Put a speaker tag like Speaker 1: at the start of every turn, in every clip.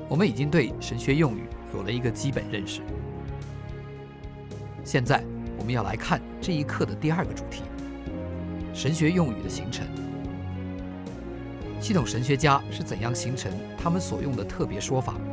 Speaker 1: 我们已经对神学用语有了一个基本认识。现在我们要来看这一课的第二个主题：神学用语的形成。系统神学家是怎样形成他们所用的特别说法？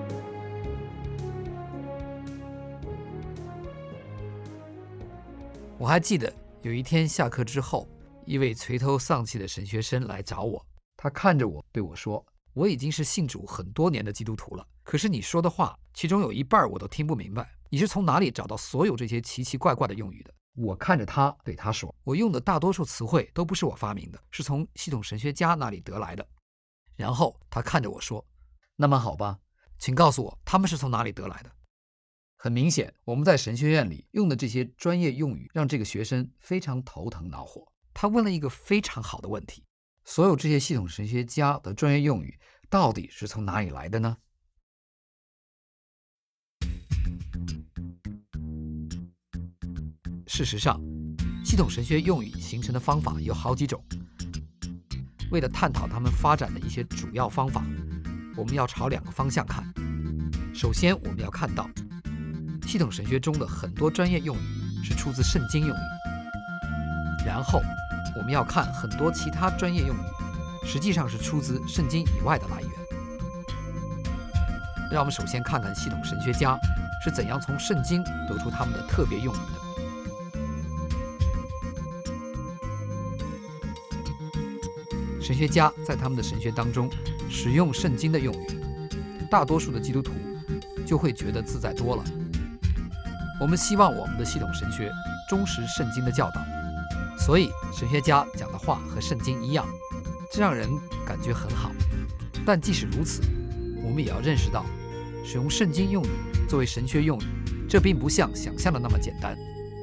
Speaker 1: 我还记得有一天下课之后，一位垂头丧气的神学生来找我，他看着我对我说：“我已经是信主很多年的基督徒了，可是你说的话，其中有一半我都听不明白。你是从哪里找到所有这些奇奇怪怪的用语的？”我看着他对他说：“我用的大多数词汇都不是我发明的，是从系统神学家那里得来的。”然后他看着我说：“那么好吧，请告诉我他们是从哪里得来的。”很明显，我们在神学院里用的这些专业用语让这个学生非常头疼恼火。他问了一个非常好的问题：所有这些系统神学家的专业用语到底是从哪里来的呢？事实上，系统神学用语形成的方法有好几种。为了探讨它们发展的一些主要方法，我们要朝两个方向看。首先，我们要看到系统神学中的很多专业用语是出自圣经用语。然后，我们要看很多其他专业用语实际上是出自圣经以外的来源。让我们首先看看系统神学家是怎样从圣经得出他们的特别用语的。神学家在他们的神学当中使用圣经的用语，大多数的基督徒就会觉得自在多了。我们希望我们的系统神学忠实圣经的教导，所以神学家讲的话和圣经一样，这让人感觉很好。但即使如此，我们也要认识到，使用圣经用语作为神学用语，这并不像想象的那么简单。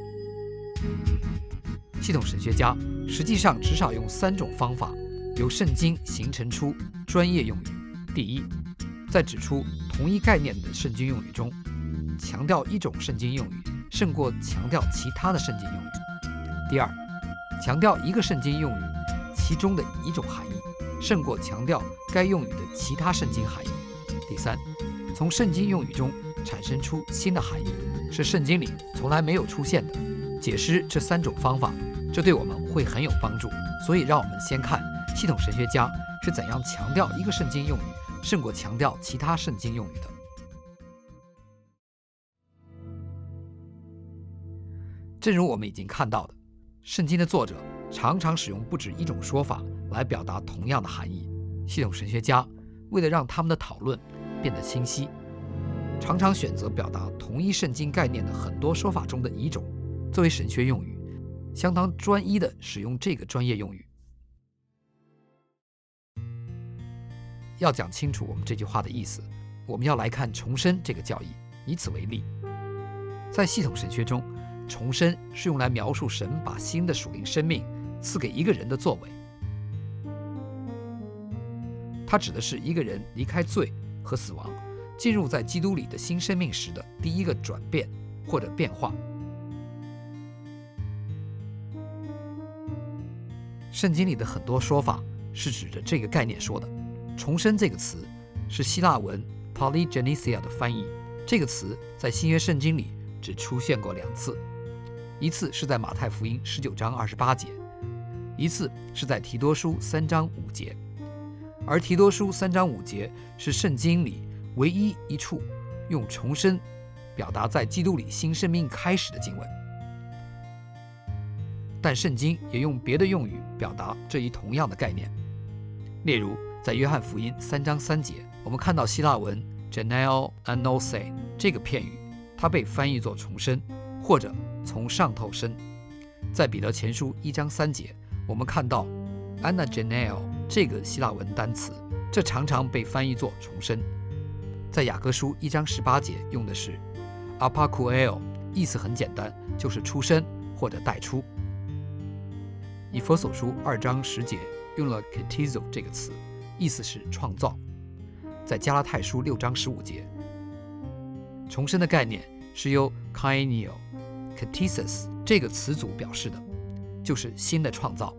Speaker 1: 系统神学家实际上至少用3种方法由圣经形成出专业用语。第一，在指出同一概念的圣经用语中，强调一种圣经用语胜过强调其他的圣经用语。第二，强调一个圣经用语其中的一种含义胜过强调该用语的其他圣经含义。第三，从圣经用语中产生出新的含义，是圣经里从来没有出现的。解释这3种方法，这对我们会很有帮助。所以让我们先看系统神学家是怎样强调一个圣经用语胜过强调其他圣经用语的。正如我们已经看到的，圣经的作者常常使用不止一种说法来表达同样的含义。系统神学家为了让他们的讨论变得清晰，常常选择表达同一圣经概念的很多说法中的一种作为神学用语，相当专一地使用这个专业用语。要讲清楚我们这句话的意思，我们要来看重生这个教义。以此为例，在系统神学中，重生是用来描述神把新的属灵生命赐给一个人的作为。它指的是一个人离开罪和死亡，进入在基督里的新生命时的第一个转变或者变化。圣经里的很多说法是指着这个概念说的。重生这个词是希腊文 polygenesia 的翻译，这个词在新约圣经里只出现过2次，一次是在马太福音19章28节，一次是在提多书3章5节。而提多书3章5节是圣经里唯一一处用重生表达在基督里新生命开始的经文。但圣经也用别的用语表达这一同样的概念。例如在约翰福音3章3节，我们看到希腊文 geneo anose 这个片语，它被翻译作重生或者从上头生。在彼得前书1章3节，我们看到 anageneo 这个希腊文单词，这常常被翻译作重生。在雅各书1章18节用的是 apakueo， 意思很简单，就是出生或者带出。以弗所书2章10节用了 ketizo 这个词，意思是创造。在加拉太书6章15节，重生的概念是由 kainio ketesis 这个词组表示的，就是新的创造。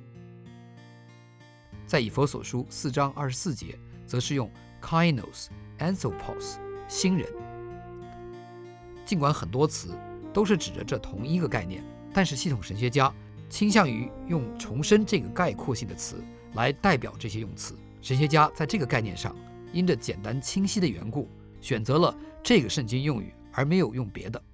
Speaker 1: 在以弗所书4章24节则是用 kainos anthropos 新人。尽管很多词都是指着这同一个概念，但是系统神学家倾向于用重生这个概括性的词来代表这些用词。神学家在这个概念上因着简单清晰的缘故，选择了这个圣经用语，而没有用别的。